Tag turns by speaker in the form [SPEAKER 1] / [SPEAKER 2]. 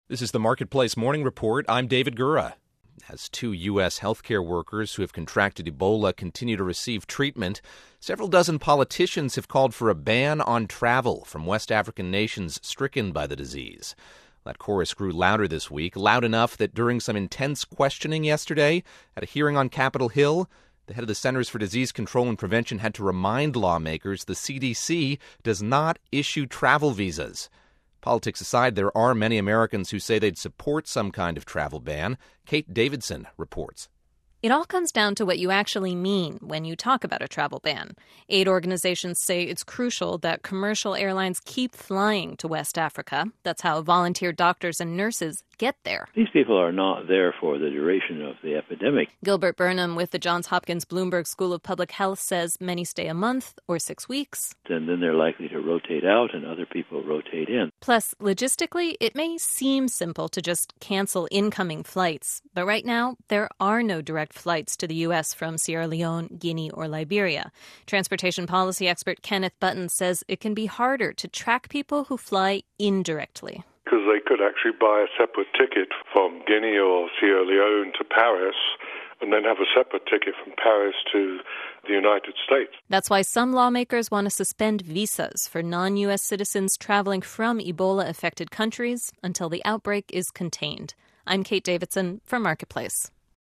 [SPEAKER 1] This is the Marketplace Morning Report. I'm David Gura. As 2 U.S. healthcare workers who have contracted Ebola continue to receive treatment, several dozen politicians have called for a ban on travel from West African nations stricken by the disease. That chorus grew louder this week, loud enough that during some intense questioning yesterday at a hearing on Capitol Hill, the head of the Centers for Disease Control and Prevention had to remind lawmakers the CDC does not issue travel visas. Politics aside, there are many Americans who say they'd support some kind of travel ban. Kate Davidson reports.
[SPEAKER 2] It all comes down to what you actually mean when you talk about a travel ban. Aid organizations say it's crucial that commercial airlines keep flying to West Africa. That's how volunteer doctors and nurses get there.
[SPEAKER 3] These people are not there for the duration of the epidemic.
[SPEAKER 2] Gilbert Burnham with the Johns Hopkins Bloomberg School of Public Health says many stay a month or 6 weeks.
[SPEAKER 3] And then they're likely to rotate out and other people rotate in.
[SPEAKER 2] Plus, logistically, it may seem simple to just cancel incoming flights. But right now, there are no direct flights to the U.S. from Sierra Leone, Guinea, or Liberia. Transportation policy expert Kenneth Button says it can be harder to track people who fly indirectly.
[SPEAKER 4] Because they could actually buy a separate ticket from Guinea or Sierra Leone to Paris and then have a separate ticket from Paris to the United States.
[SPEAKER 2] That's why some lawmakers want to suspend visas for non-U.S. citizens traveling from Ebola-affected countries until the outbreak is contained. I'm Kate Davidson for Marketplace.